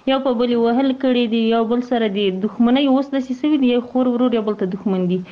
یو په بل وهل کړي دي، یو بل سره دي دښمنۍ اوس داسې سوي دي، یو خور ورور یو بل ته دښمن دي.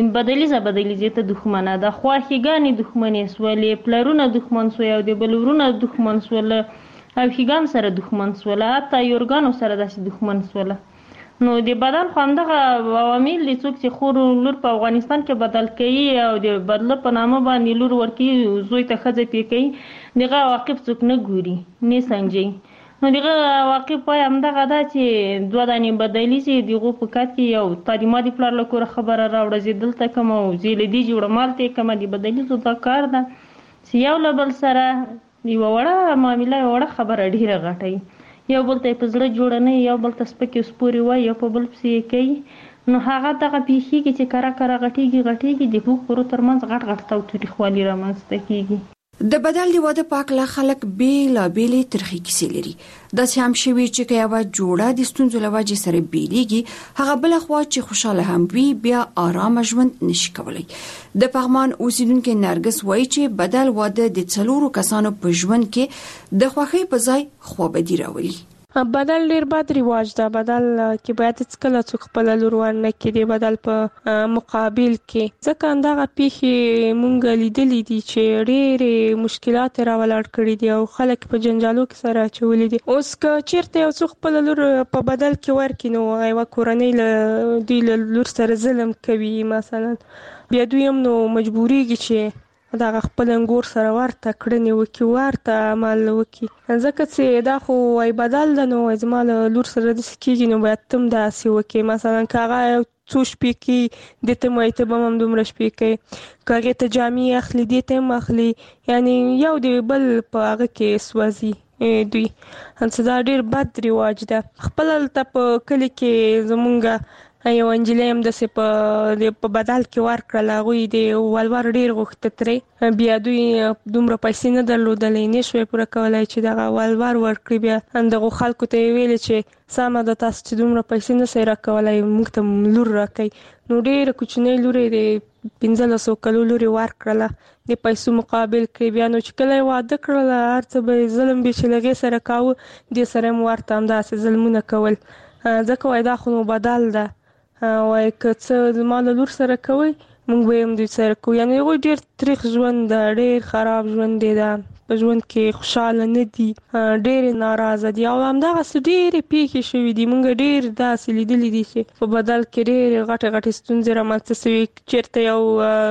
بدلیزه ته دښمنه ده، خواښیګانې دښمنې سولې، پلرونه دښمن سوی او د بل ورونه دښمن سوله او ښیګان سره دښمن سوله، حتی یورګانو سره داسې دښمن سوله. نو د بدل خو همدغه عوامل دي، څوک چې خور لور په افغانستان کې بدل کوي او د بدله په نامه باندې لور ورکوي، زوی ته ښځه پې کوي، دغه عواقب څوک نه ګوري نه سنجوي. نو دغه عواقب وایي همدغه ده چې 2 دانې بدلي سي، د هغو په کار کې یو تعلیمات د پلار له کوره خبره راوړه، زه دلته کوم او زه له دې جوړه مالتې کومه، د بدلیزو دا کار ده چې یو له بل سره یوه وړه معامله یوه وړه خبره ډېره غټوي، یو بل ته یې په زړه جوړه نه، یو بل ته سپکې سپورې وایي، یو په بل پسې یې کوي. نو هغه دغه پېښېږي چې کره غټېږي د دوو خورو ترمنځ غټ تاوتریخوالي رامنځته کېږي. د بدل د واده په هکله خلک بېلابېلې ترخې کیسې لري. داسې هم شوي چې که یوه جوړه د ستونزو له وجې سره بېلېږي، هغه بله خوا چې خوشحاله هم وي بیا آرامه ژوند نشي کولی. د پغمان اوسیدونکې نرګس وایي چې بدل واده د 4 کسانو په ژوند کې د خوښۍ په ځای خوابدي راولي. بدل ډیر بد رواج ده. بدل کې باید هیڅکله څوک خپل لور ورنه کړي بدل په مقابل کې، ځکه همدغه پیښې مونږ لیدلې دي چې ډېرې مشکلات راولاړ کړي دي او خلک په جنجالو کې سره اچولي دي. اوس که چیرته یو څوک خپل لور په بدل کې ورکړي، نو یوه کورنۍ دوی له لور سره ظلم کوي مثلا، بیا دوی هم نو مجبوریږي چې دغه خپل انګور سره ورته کړنې وکړي، ورته عمل وکړي، ځکه چې دا خو وایي بدل ده، نو زما له لور سره داسې کېږي نو باید ته هم داسې وکړي. مثلا که هغه یو څو شپې کوي، دې ته هم وایي ته به هم دومره شپې کوي، که هغې ته جامې اخلي دې ته هم اخلي، یعنې یو د بل په هغه کې سوځي دوی. دا ډېر بد رواج ده. خپل هلته په کلي کې زمونږ یو انجلۍ هم داسې په بدل کې ورکړل، هغوی د ولور ډېر غوښته ترې، بیا دوی دومره پیسې نه درلودلې، نه شوی پوره کولی چې دغه ولور ورکړي. بیا دغو خلکو ته یې ویلې چې سمه ده، تاسو چې دومره پیسې نه سئ راکولی، موږ ته لور راکوئ. نو ډېره کوچنۍ لور یې د 1500 کلو لور یې ورکړله د پیسو مقابل کې. بیا نو چې کله یې واده کړله، هر څه به یې ظلم به چې له هغې سره کاوه، دې سره هم ورته همداسې ظلمونه کول، ځکه وایي دا خو نو بدل ده، وایي که څه زما له لور سره کوئ موږ به هم دوی سره کوو. یعنې هغوی ډېر تریخ ژوند ده، ډېر خراب ژوند دی، دا په ژوند کې خوشحاله نه دي، ډېرې ناراضه دي. او همدغسې ډېرې پیښې شوي دي، موږ ډېر داسې لیدلي دي چې په بدل کې ډېرې غټې ستونزې رامنځته شوي. چېرته یو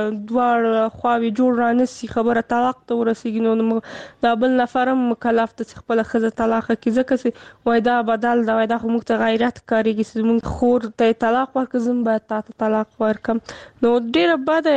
دواړه خواوې جوړ رانسي، خبره طلاق ته ورسېږي، نو دا بل نفر هم مکلف ده چې خپله ښځه طلاقه کړي، ځکه چې وایي دا بدل ده، وایي دا خو موږ ته غیرت ښکارېږي چې زموږ خور ته یې طلاق ورکړه، زه هم باید تا ته طلاق ورکړم. نو ډېره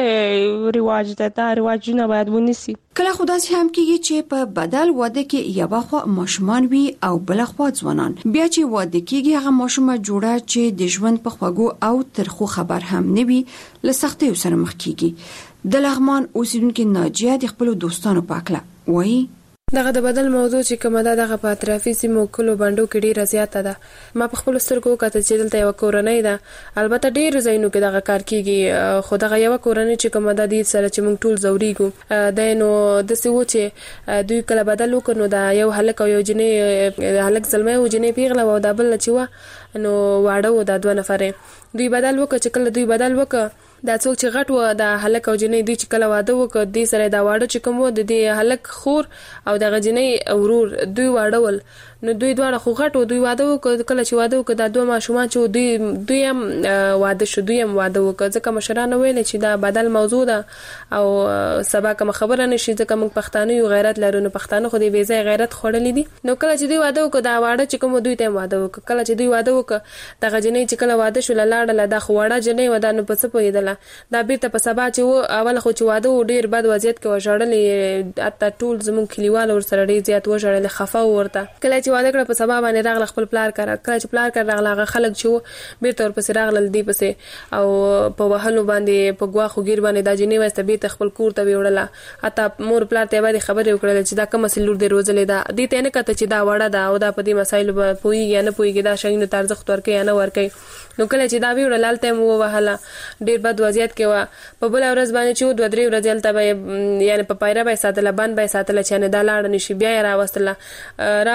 بده رواج ده، دا رواجونه باید ونیسي. کله خو داسې هم کېږي چې په بدل واده کې یوه خوا ماشومان وي او بله خوا ځوانان. بیا چې واده کېږي، هغه ماشومه جوړه چې د ژوند په خوږو او ترخو خبر هم نه وي، له سختیو سره مخ کېږي. د لغمان اوسیدونکې ناجیه د خپلو دوستانو په هکله وایي دغه د بدل موضوع چې کومه ده، دغه په اطرافي سیمو کلو بانډو کې ډیره زیاته ده. ما په خپلو سترګو وکتل چې دلته یوه کورنۍ ده، البته ډېرو ځایونو کې دغه کار کېږي، خو دغه یوه کورنۍ چې کومه ده، دې سره چې موږ ټول ځورېږو. دی نو داسې و چې دوی کله بدل وکړ، نو دا یو هلک او یو جنۍ، هلک زلمی و جنۍ پیغله و، او دا بله چې وه نو واړه و، دا 2 نفر دوی بدل وکړ. چې کله دوی بدل وکړ، دا څوک چې غټ و، دا هلک او جنۍ، دوی چې کله واده وکړ، دې سره دا واړه چې کوم و، د دې هلک خور او دغه جنۍ ورور، دوی واړه ول. نو دوی دواړه خو غټ و، دوی واده وکړ. کله چې واده وکړ، دا 2 ماشومان چې دوی هم واده شو، دوی هم واده وکړ، ځکه مشرانو ویل چې دا بدل موضوع ده او سبا کومه خبره نشي، ځکه موږ پښتانه یو، غیرت لرو، نو پښتانه خو دې بې ځایه غیرت خوړلی دي. نو کله چې دوی واده وکړ، دا واړه چې کوم دوی ته هم واده وکړ. کله چې دوی واده وکړ، دغه جنۍ چې کله واده شو لاړله، دا خو وړه جنۍ وه، دا نو په څه پوهېدله، دا بیرته په سبا چې و، اوله خو چې واده و ډېر بد وضعیت کې و، ژړلې، حتی ټول زموږ کلیوال ورسره ډېر زیات وژړل، خفه و ورته. کله چې واده کړه، په سبا باندې راغله خپل پلار کره. کله چې پلار کره راغله، هغه خلک چې و بیرته ورپسې راغلل دې پسې، او په وهلو باندې، په ګواښو ګیر باندې دا جنۍ وایسته بیرته خپل کور ته ویوړله. حتی مور پلار ته یې باندې خبرې وکړلې چې دا کومه لور دې روزلې ده، دې ته یې نه کته چې دا وړه ده او دا په دې مسایلو به پوهېږي یا نه پوهېږي، دا شیانو ته ارزښت ورکوي یا نه ورکوي. نو کله چې دا ویوړله، هلته یې ووهله، ډېر بد وضعیت کې وه. په بله ورځ باندې چې 2-3 ورځې هلته به یې، یعنې په پایره به یې ساتله، بند به یې ساتله، چې یعنې دا لاړه نه شي. بیا یې راوستله،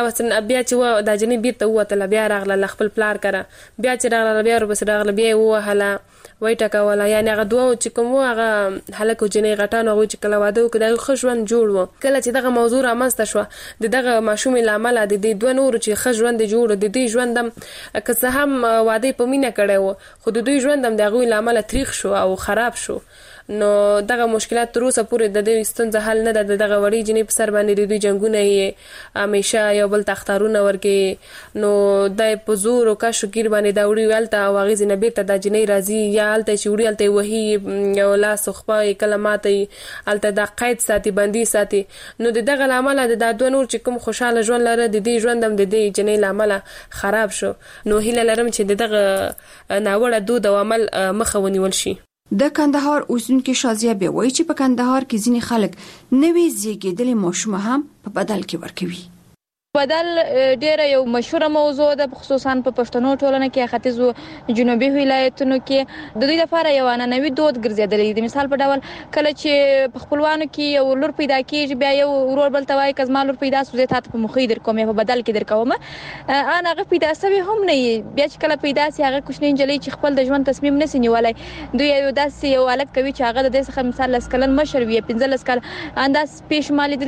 بیا چې د جنې بیرته وته بیا راغله خپل پلار کرا بیا چې راغله بیا ور بس راغله بیا وهله وای ټکاوله یعنی هغه دوه چې کوم هغه هلک او جنې غټانو هغه چې کله واده وکړ خو ژوند جوړ و کله چې دغه موضوع رامنځته شو دغه ماشوم لامل د دې دوه نور چې خ ژوند جوړ د دې ژوندم که څه هم واده په مینه کړي و خو د دوی ژوندم دغه لامل تاریخ شو او خراب شو نو دغه مشکلات تر اوسه پورې د دې ستونزه حل نه ده دغه وړي جنې په سر باندې د دوی جنگونه یې همیشه یو بل تختارونه ورکې نو د په زور او کاشو کیر باندې دا وړي ولته او غیز نه بیرته د جنې راځي یا الته چې وړي الته وਹੀ یو لاس خو کلمات الته د قید ساتي بندي ساتي نو دغه لامل د دوه نور چې کوم خوشاله ژوند لره د دې ژوندم د دې جنې لامل خراب شو نو هیله لرم چې دغه ناوړه دود او عمل مخه ونیول شي د کندهار اوسونکو شازیه به وایي چې په کندهار کې ځینې خلک نوې زیږیدلې ماشوم هم په بدل کې ورکوي بدل ډیره یو مشهوره موضوع ده خصوصا په پښتنو ټولنه کې ختیځو جنوبي ولایتونو کې د دوی لپاره یو عنعنوي دود ګرځیدلی دی مثال په ډول کله چې په خپلوانو کې یو لور پیدا کیږي بیا یو ورور بل توای کزما لور پیدا سوزه ته په مخې در کومه په بدل کې در کومه انا هغه پیدا سوي هم نه بیا چې کله پیدا سي هغه کوښنه انجلۍ چې خپل د ژوند تصمیم نسی نیولای دوی یو داسې یو الګ کوي چې هغه د دې څخه مثال لسکلن مشر وي 15 کال انداز پېښمالي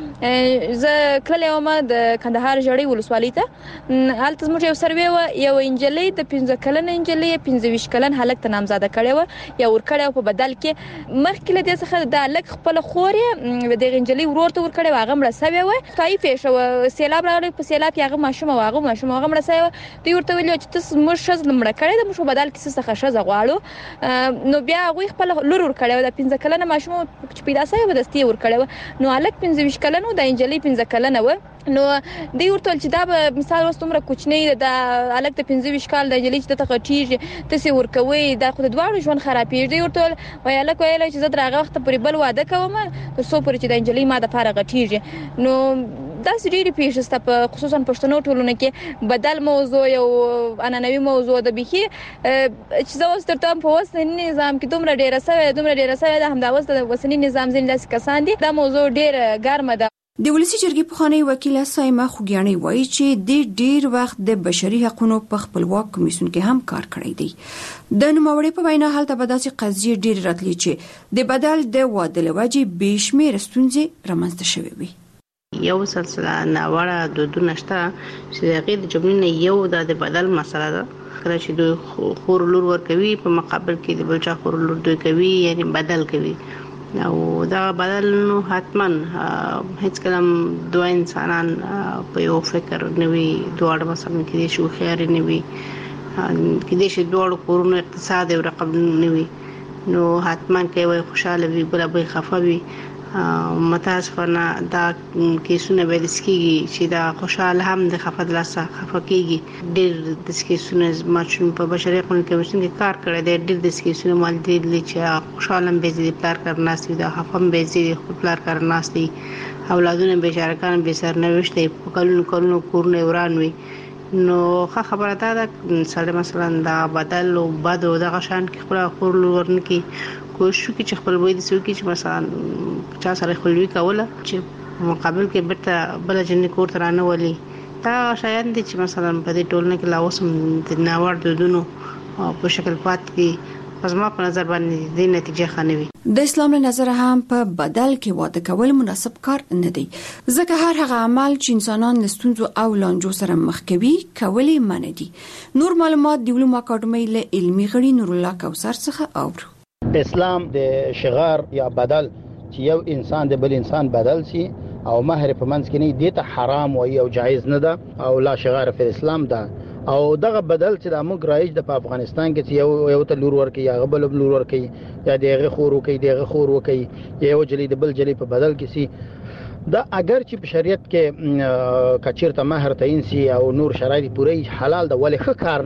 دي ز کله یو ما د کندهار جړې ولسوالۍ ته حالت زموږ یو سروې و یو انجلۍ د 15 کلن انجلۍ 15 کلن هلک ته نامزاده کړي و یا ور کړي په بدل کې مخکې له دې څخه د هلک خپل خورې د انجلۍ ورور ته ور کړي هغه مړ سوی و تای پېښه سیلاب راغلی په سیلاب کې هغه ماشوم هغه مړ سوی و دوی ورته ویل چې تاسو موږ شز مړ کړي د موږ بدل کې څه شز غواړو نو بیا هغه خپل لور ور کړي د 15 کلن ماشوم چې پیدا سوی و دستي ور کړي نو هلک 15 کلن او د انجلۍ 15 کلن و نو دی ورته چې دا به مثال وستومره کوچنی د الګ ته 15 کال د جلی چې ته غټیږي تاسو ورکوي دا خو د دواړو ژوند خرابېږي دی ورته وای الګ ویل چې زه درغه وخت پرې بل واده کوم تر څو پرې چې د انجلی ما د پاره غټیږي نو دا سړي پیښه په خصوصا پښتنو ټولنه کې بدل موضوع یو عنعنوي موضوع د بيخي چې زه اوس ترته په وسنی نظام کې دومره ډیره سوي د همدا وسته د وسنی نظام ځین داسې کسان دي دا موضوع ډیر ګرمه ده د ولسی جرګې پخوانی وکیل سایمه خوګیانی وایي چې د ډیر وخت د بشري حقوقو په خپلواک کمیسیون کې هم کار کړی دی د نوموړي په وینا حالت به داسې قضیې ډیر راتلی چې د بدل د واده لوجې بشمیر ستونزې رامنځته شوې وي یو سلسله ناوړه دودونه شته چې د غیر جملې یو د بدل مسله ده کله چې دوی خور لور ورکوي په مقابل کې د بل چا خور لور دوی کوي یعنی بدل کوي او دا بدل نو حتما هیڅ کلم دوه انسانان په یو فکر نوي دوه مثلا کې شو خیر نوي کې د شي دوه کورونو اقتصاد او رقم نوي نو حتما کې وای خوشاله وي بل به خفوي متاسفانه دا کیسونه به د سکیږي چې دا خوشاله هم د خفت لاسه خفکیږي ډېر د سکیسونه ماشوم په بشري قانون کمیسیون کې کار کړی دی ډېر د سکیسونه مال دي چې خوشاله به دي پلار کارناسي دا خفم به دي خپل پلار کارناسي اولادونه بیچارهکان به سر نوښته په کلونو کورونه ورانوي نو خبره ده سره مثلا دا بدل او بد او د غشان کې خپل خور ورنکي کوشش وکړي چې خپل وې د سوي چې مثلا چا سره خپلوي کوله چې مقابل کې بیرته بل جنې کور ترانه ولي دا شاید چې مثلا په دې ټولنه کې لاوسم د ناوړ دودونو په شکل پات کې پزما په نظر باندې د نتیجه خنوي د اسلام له نظر هم په بدل کې واده کول مناسب کار نه دی ځکه هر هغه عمل چې انسانان له ستونزو او لانجو سره مخ کوي کولای منه دي نور معلومات د علوم اکاډمي له علمي غړي نور الله کوثر څخه اورو اسلام د شغار یا بدل چې یو انسان د بل انسان بدل سي او مہر په منځ کې نه دي ته حرام وي او جایز نه ده او لا شغار په اسلام ده او دغه بدل چې د موږ رایج د افغانستان کې یو ته لور ورکي یا غبل لور ورکي یا دغه خور ورکي یو جلی د بل جلی په بدل کې سي دا اگر چې په شریعت کې کچیرته مہر تعین سي او نور شرایط پوره حلال ده ولې ښه کار نه ده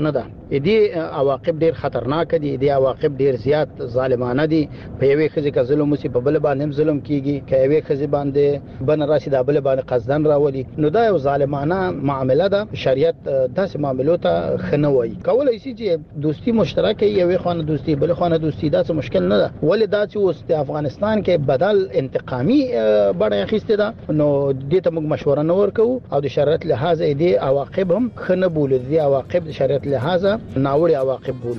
دې عواقب ډیر خطرناک دي، دې عواقب ډیر زیات ظالمانه دي. په یوې خزي کې ظلم وسی په بل باندې ظلم کیږي، که یوې خزي باندې بن راشي د بل باندې قصدن راولي، نو دا یو ظالمانه معامله ده. شریعت داسې معاملو ته خنوي. کولای شي چې دوستی مشترکه یوې خانه دوستی بل خانه دوستی دا څه مشکل نه ده، ولې دا چې اوس د افغانستان کې بدل انتقامي بڼه اخیسته ده، نو دې ته موږ مشوره نه ورکو او د شریعت لحاظ دې عواقب هم خنه بولو، دې عواقب د شریعت لحاظ ناوړي عواقب بولو.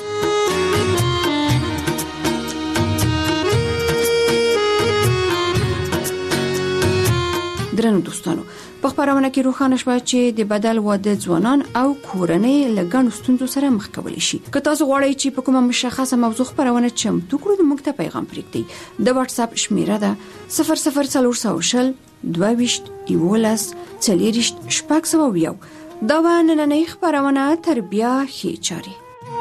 درنو دوستانو، په خبرونه کې روښانه شوه چې د بدل واده ځوانان او کورنۍ لګڼو ستونزو سره مخ کولی شي. که تاسو غواړئ چې په کومه مشخصه موضوع خبرونه چمتو کړو، د موږ ته پیغام پرېږدئ. د واتس اپ شمیره ده 00400 22 11 40 شپږ. دا و نننۍ خبرونه تربیه ښې چارې.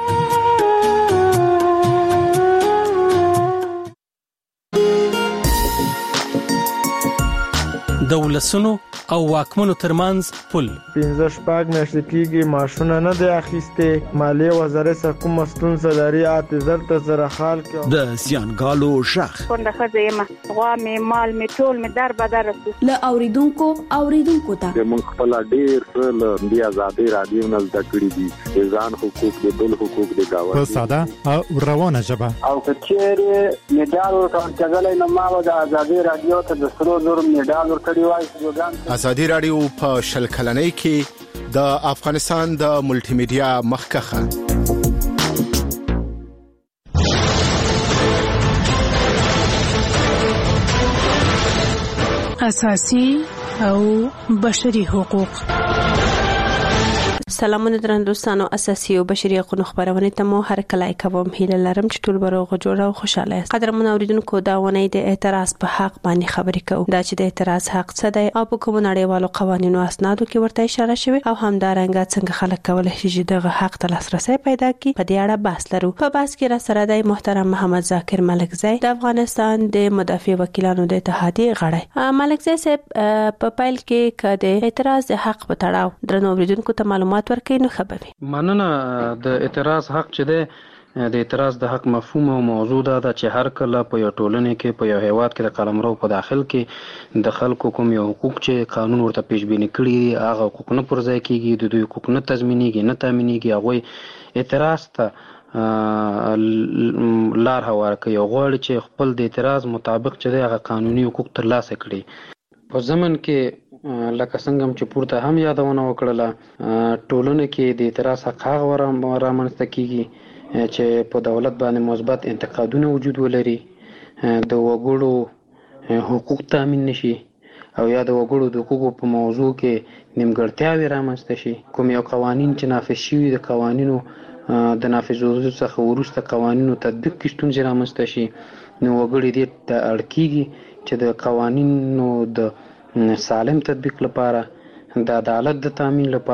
د ولسونو او واکمنو ترمنځ پل 15 میاشتې کېږي ماشونه نه دی اخیسته. مالیه وزارت څخه کوم ستونزه لري اعتذار ته سره حال کې د زیانګالو شخ څنګه خزه ما غوا می مال می ټول می در بدر ل اوریدونکو ته د مونږ خپل ډیر ل بیا آزادي رادیو نل تکړی دي ځان حقوق د بل حقوق د گاوه په ساده او روانه ژبه او کچېره میډال ورکړل کېدل نو ما د آزادي رادیو ته د سرو زر میډال ورکړی وای. آزادي رادیو په شل کلنۍ کې د افغانستان د ملټي میډیا مخکخه اساسي او بشري حقوق. سلامونه درنو دوستانو، اساسي او بشري حقوق خبرونه ته مو هر کله کوم هیله لرم چې ټول بروغه جوړه او خوشاله است. قدرمن اوریدونکو، دا ونه د اعتراض په حق باندې خبرې کوو. دا چې د اعتراض حق څه دی او په کوم نړیوالو قوانینو اسنادو کې ورته اشاره شوی او همدارنګه څنګه خلک کولای شي چې دغه حق ته لاسرسي پیدا کړي. په دې اړه بحث لرو. په بحث کې را سره دی محترم محمد ذاکر ملکزی، د افغانستان د مدافع وکیلانو د اتحادیې غړی. ملکزی صاحب، په پیل کې کده اعتراض د حق په تړاو درنو اوریدونکو ته معلومات ورکړئ نو خبري. مننه. د اعتراض حق چې ده، د اعتراض د حق مفهوم او موضوع ده چې هر کله په یو ټولنه کې په یو هیواد کې د قلمرو په داخل کې د خلکو کوم یو حقوق چې قانون ورته پیشبینی کړی هغه حقوق نه پر ځای کیږي، د دوی حقوق نه تضمینېږي، نه تامینېږي، هغه اعتراض ته لار هواره کوي او غواړي چې خپل د اعتراض مطابق چې هغه قانوني حقوق ترلاسه کړي. په زمن کې لکه څنګه چې پورته هم یادونه وکړله، ټولنه کې د اعتراض حق هغه رامنځته کیږي چې په دولت باندې مثبت انتقادونه وجود ولري، د وګړو حقوق تامین نشي او یا د وګړو د حقوقو په موضوع کې نیمګړتیاوې رامنځته شي. کوم یو قوانین چې نافذ شوي د قوانینو د نافذولو څخه وروسته قوانینو تطبیق کې ستونزې رامنځته شي، نو وګړي دې ته اړ کیږي چې د قوانینو د سالم تطبیق لپاره، د عدالت د تامین لپاره